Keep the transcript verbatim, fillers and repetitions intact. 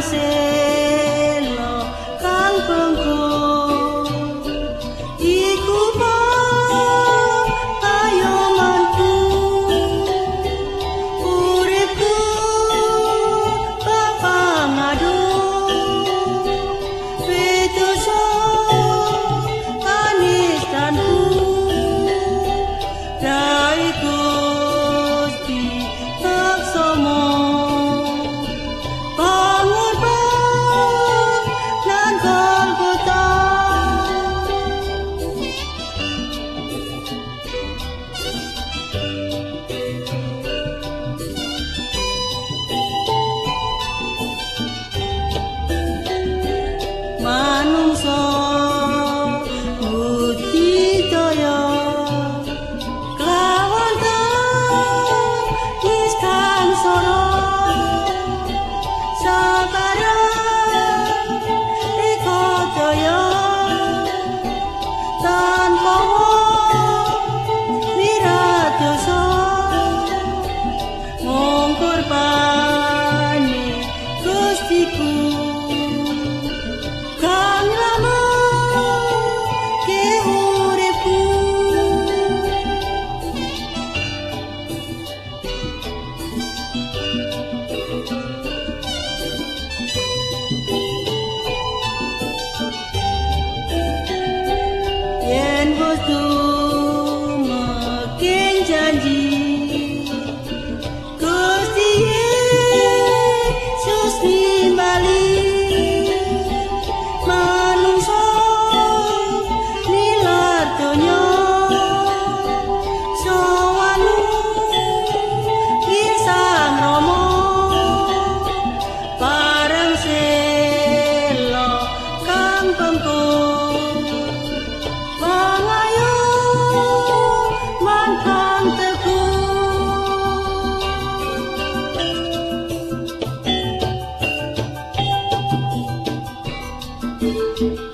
selo kang bengko iku payomanku uripku papangadu pituso anistanku raiku di taksomo manungsa budidaya kelawan tangis kang sora sabarang iko daya tanpa wiradosa mung korbane Gustiku kang lama ke uripku yen wis tumeken janji Gusti Yesus nimbali manungsa nilar donya sawanu Sang Rama bareng selo kang bengko pangayo mantang teguh